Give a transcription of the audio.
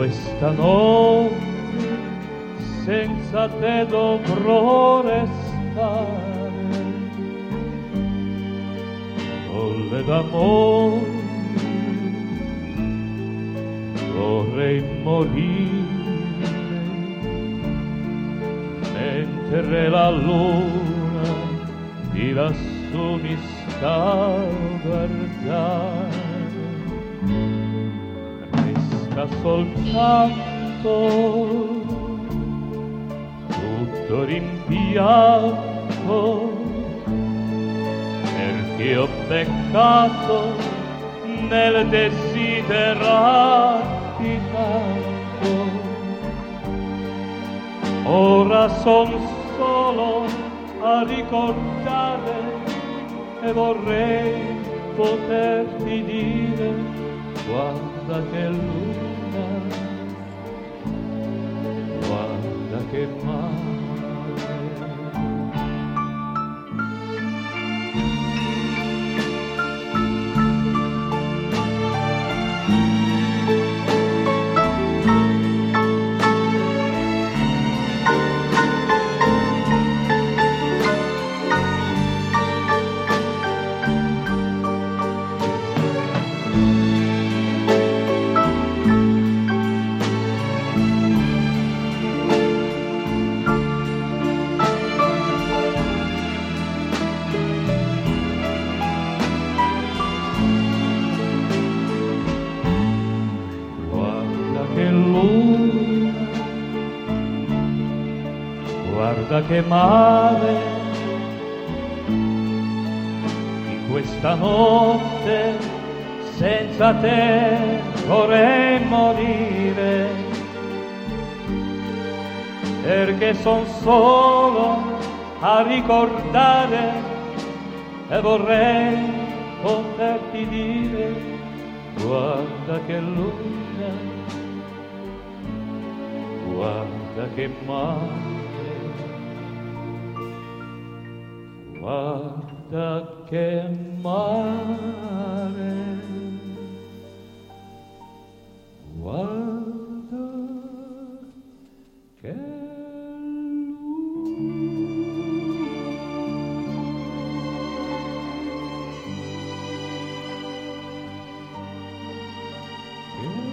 questa notte senza te dovrò restare, folle d'amore, vorrei morire, mentre la luna di lassù mi sta a guardare. Resta soltanto tutto rimpianto, perché ho peccato nel desiderarti tanto. Ora son solo a ricordare e vorrei poterti dire: guarda che luna, guarda che mare. Guarda che mare, in questa notte senza te vorrei morire, perché son solo a ricordare e vorrei poterti dire: guarda che luna, guarda che mare. Guarda che mare, guarda che luna.